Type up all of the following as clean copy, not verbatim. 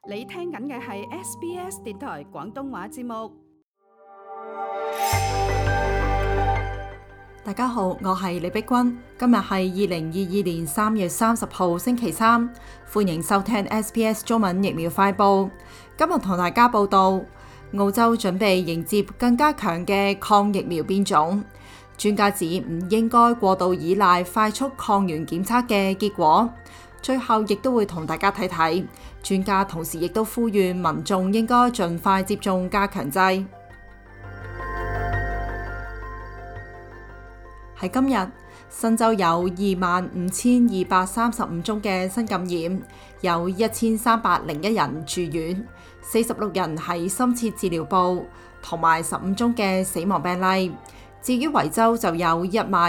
你聽緊嘅係 SBS 電台廣東話節目。 大家好，我係李碧君，今日係2022年3月30號星期三，歡迎收聽 SBS 中文疫苗快報。今日同大家報道，澳洲準備迎接更加強嘅抗疫苗變種，專家指唔應該過度依賴快速抗原檢測嘅結果。最後亦都會同大家睇睇，專家同時亦都呼籲民眾應該盡快接種加強劑。喺今日，新州有25,235宗嘅新感染，有1301人住院，46人喺深切治療部，同埋15宗嘅死亡病例。至於維州就有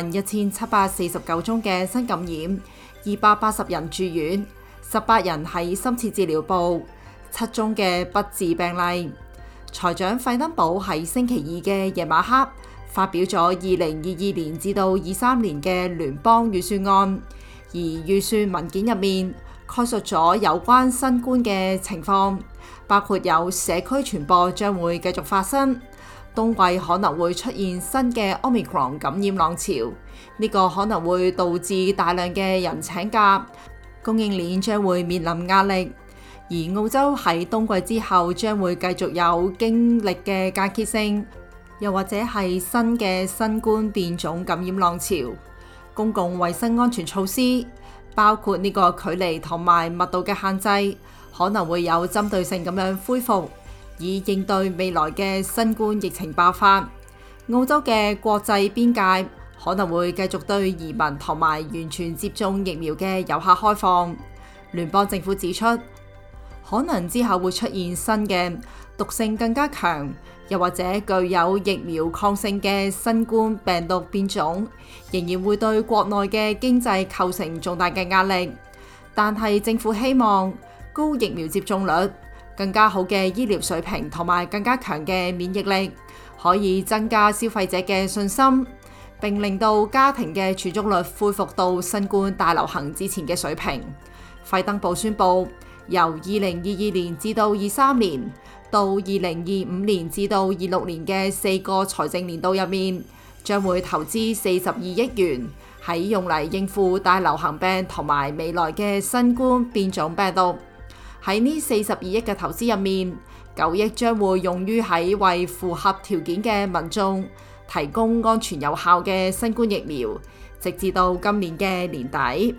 11,749宗嘅新感染，280人住院，18人喺深切治療部，7宗嘅不治病例。財長費登堡喺星期二嘅夜晚黑發表咗2022年至到23年嘅聯邦預算案，而預算文件入面概述咗有關新冠嘅情況，包括有社區傳播將會繼續發生，冬季可能會出現新嘅 Omicron 感染浪潮，呢個可能會導致大量嘅人請假，供應鏈將會面臨壓力。而澳洲喺冬季之後將會繼續有經歷嘅間歇性，又或者係新嘅新冠變種感染浪潮。公共衛生安全措施包括呢個距離同埋密度嘅限制，可能會有針對性咁樣恢復，以應對未來嘅新冠疫情爆發。澳洲嘅國際邊界可能會繼續對移民同埋完全接種疫苗嘅遊客開放。聯邦政府指出，可能之後會出現新嘅毒性更加強，又或者具有疫苗抗性嘅新冠病毒變種，仍然會對國內嘅經濟構成重大嘅壓力。但係政府希望高疫苗接種率、更加好嘅醫療水平同埋更加強嘅免疫力，可以增加消費者嘅信心，並令到家庭嘅儲蓄率恢復到新冠大流行之前嘅水平。費登堡宣布，由2022年至到23年，到2025年至到26年嘅4個財政年度入面，將會投資42億元喺用嚟應付大流行病同埋未來嘅新冠變種病毒。喺呢42億嘅投資入面，9億將會用於喺為符合條件嘅民眾提供安全有效嘅新冠疫苗，直至到今年嘅年底。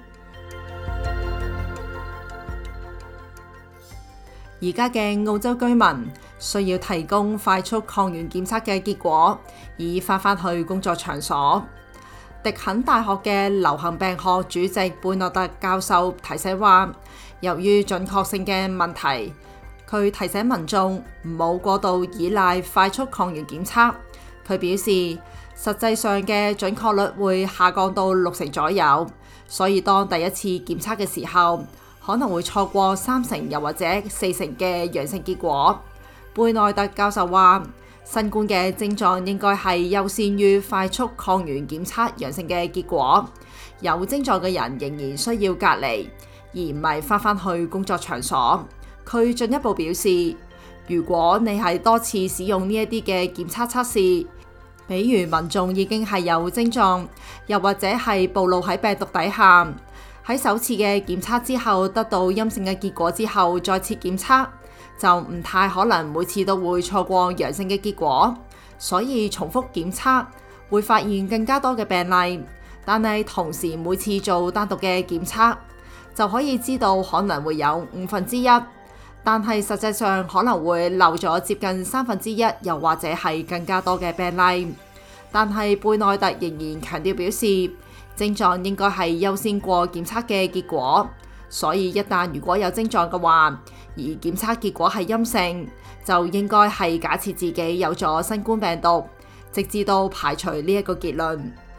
而家嘅澳洲居民需要提供快速抗原檢測嘅結果，以返去工作場所。迪肯大學嘅流行病學主席貝諾特教授提醒話，由於準確性嘅問題，佢提醒民眾唔好過度依賴快速抗原檢測。佢表示，實際上嘅準確率會下降到60%左右，所以當第一次檢測嘅時候，可能會錯過30%又或者40%嘅陽性結果。貝內特教授話，新冠嘅症狀應該係優先於快速抗原檢測陽性嘅結果。有症狀嘅人仍然需要隔離，而唔係返去工作場所。佢進一步表示，如果你係多次使用呢一啲嘅檢測測試，比如民眾已經係有症狀，又或者係暴露喺病毒底下，喺首次嘅檢測之後得到陰性嘅結果之後再次檢測，就唔太可能每次都會錯過陽性嘅結果，所以重複檢測會發現更加多嘅病例，但係同時每次做單獨嘅檢測就可以知道可能會有1/5，但係實際上可能會漏咗接近1/3，又或者係更加多嘅病例。但係貝內特仍然強調表示，症狀應該係優先過檢測嘅結果，所以一旦如果有症狀嘅話，而檢測結果係陰性，就應該係假設自己有咗新冠病毒，直至到排除呢一個結論。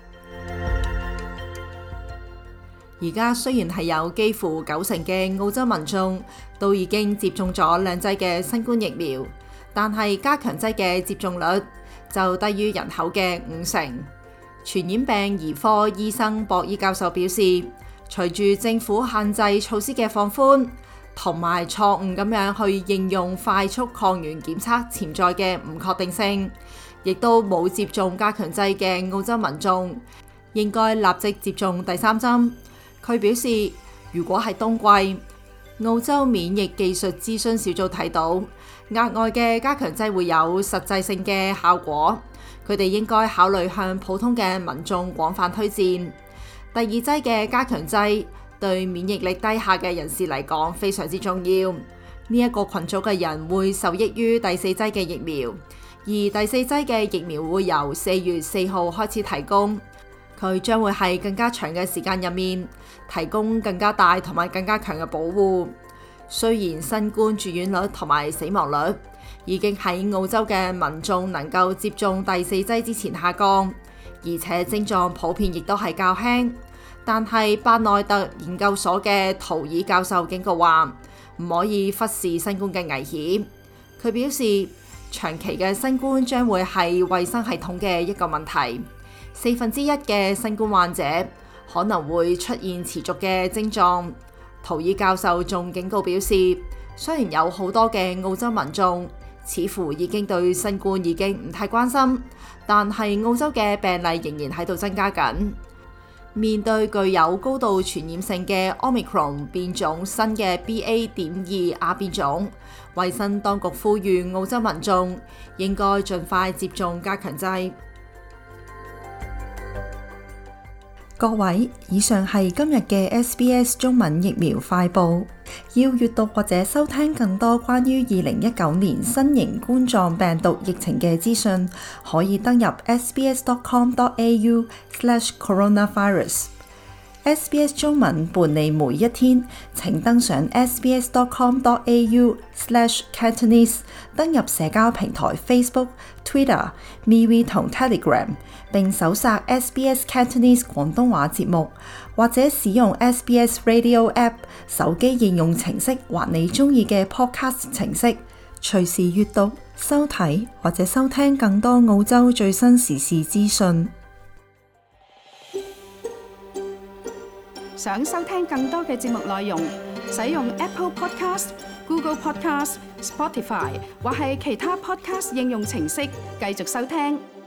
而家雖然係有幾乎90%嘅澳洲民眾都已經接種咗2劑嘅新冠疫苗，但係加強劑嘅接種率就低於人口嘅50%。傳染病兒科醫生博伊教授表示，隨住政府限制措施嘅放寬， 同埋錯誤咁樣去應用快速抗原檢測潛在嘅唔確定性，亦都冇接種加強劑嘅澳洲民眾應該立即接種第3針。佢表示，如果係冬季，澳洲免疫技術諮詢小組睇到額外嘅加強劑會有實際性嘅效果，佢哋應該考慮向普通嘅民眾廣泛推薦。第2劑嘅加強劑對免疫力低下嘅人士嚟講非常之重要，呢一個群組嘅人會受益於第4劑嘅疫苗，而第4劑嘅疫苗會由4月4號開始提供，佢將會喺更加長嘅時間入面提供更加大同埋更加強嘅保護。雖然新冠住院率同埋死亡率已經喺澳洲嘅民眾能夠接種第4劑之前下降，而且症狀普遍亦都係較輕，但係巴內特研究所嘅圖爾教授警告話，唔可以忽視新冠嘅危險。佢表示，長期嘅新冠將會係衛生系統嘅一個問題，1/4嘅新冠患者可能會出現持續嘅症狀。圖爾教授仲警告表示，雖然有好多嘅澳洲民眾似乎已經對新冠已經唔太關心，但係澳洲嘅病例仍然喺度增加緊。面對具有高度傳染性嘅 Omicron 變種新嘅 BA.2 亞變種，衛生當局呼籲澳洲民眾應該盡快接種加強劑。各位，以上係今日嘅 SBS 中文疫苗快報。要閱讀或者收聽更多關於2019年新型冠狀病毒疫情嘅資訊，可以登入 sbs.com.au/coronavirus。SBS 中文伴你每一天，請登上 sbs.com.au/Cantonese， 登入社交平台 Facebook、Twitter、MeWe 同 Telegram， 並搜索 SBS Cantonese 廣東話節目，或者使用 SBS Radio App 手機應用程式或你鍾意嘅 Podcast 程式，隨時閱讀、收睇或者收聽更多澳洲最新時事資訊。 想收聽更多嘅節目內容，使用 Apple Podcast、Google Podcast、Spotify 或係其他 Podcast 應用程式繼續收聽。